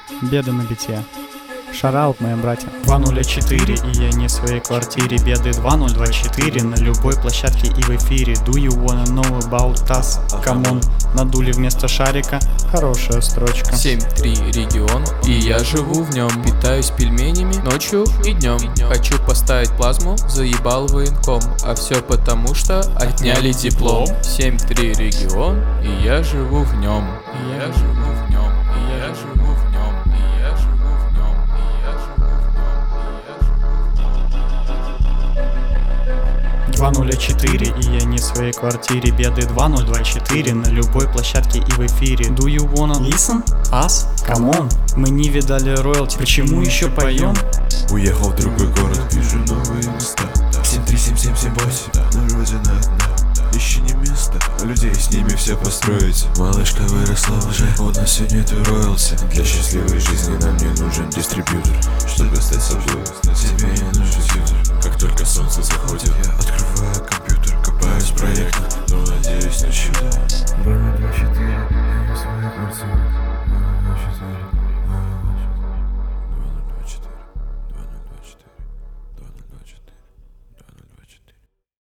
Беды на бите. Шараут, мои братья. 204, и я не в своей квартире. Беды 2024 на любой площадке и в эфире. Do you wanna know about us? Камон, надули вместо шарика. Хорошая строчка. 7-3 регион, и я живу в нем. Питаюсь пельменями ночью и днем. Хочу поставить плазму, заебал военком. А все потому, что отняли диплом. 7-3 регион, и я живу в нем. И я живу в нем. И я живу в нем. И я живу в нем. И я живу в нем. 204, и я не в своей квартире. Беды 2024 на любой площадке и в эфире. Do you wanna listen? Us? Камон, мы не видали роялти, почему еще поем? Уехал в другой город, вижу новые места. 73778, но родина одна. Ищи не место, а людей с ними все построить. Малышка выросла уже, у нас все нету роялти. Для счастливой жизни нам не нужен дистрибьютор. Чтобы стать собой, тебе не нужен юзер. Как только солнце заходит,